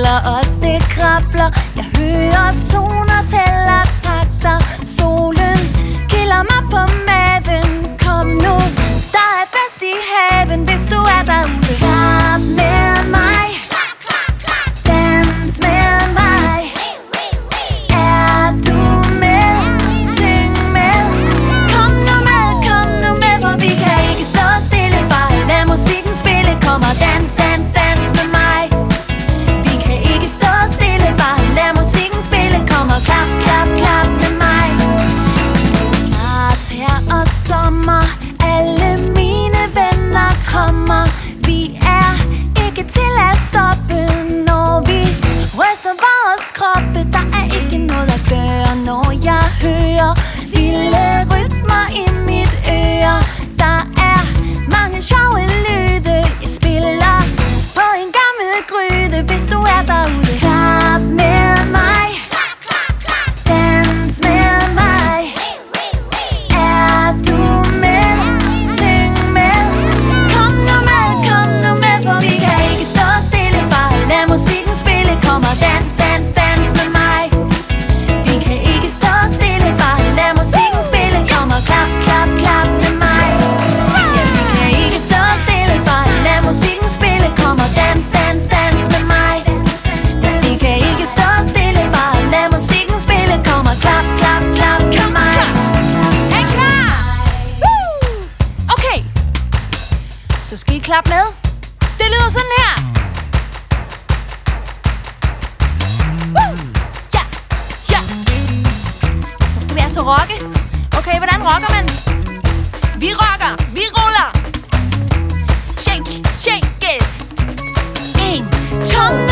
kribler og det krabler. Jeg hører toner, tæller takter. Solen kilder mig på maven. Kom nu, der er fest i haven, hvis du er derude. Klap med mig, dans med mig. Er du med? Syng med. Kom nu med, for vi kan ikke stå stille. Bare lad musikken spille. Kom og dans, dans, dans med mig. Vi kan ikke stå stille. Bare lad musikken spille. Kom og klap, klap, klap med mig. Klart her og sommer. Alle mine venner kommer. Vi er ikke til at stoppe, når vi ryster vores kroppe. Der er ikke noget at gøre, når jeg hører vilde rytmer i mit øre. Der er mange sjove lyde. Jeg spiller på en gammel gryde, hvis du er derude. Klap med mig, dans med mig. Er du med? Syng med. Kom nu med, for vi kan ikke stå stille. Bare lad musikken spille. Kom og dans, dans, dans med mig. Vi kan ikke stå stille. Bare lad musikken spille. Kom og klap, klap, klap med mig. Ja, vi kan ikke stå stille. Bare lad musikken spille. Kom og dans, dans, dans med mig. Ja, vi kan ikke stå stille. Bare lad musikken spille. Kom og klap, klap, klap med mig. Er I klar? Okay, så skal I klappe med. Det lyder sådan her. Ja, ja. Så skal vi altså rocke. Okay, hvordan rocker man? Vi rocker, vi ruller. Shake, shake it. 1, 2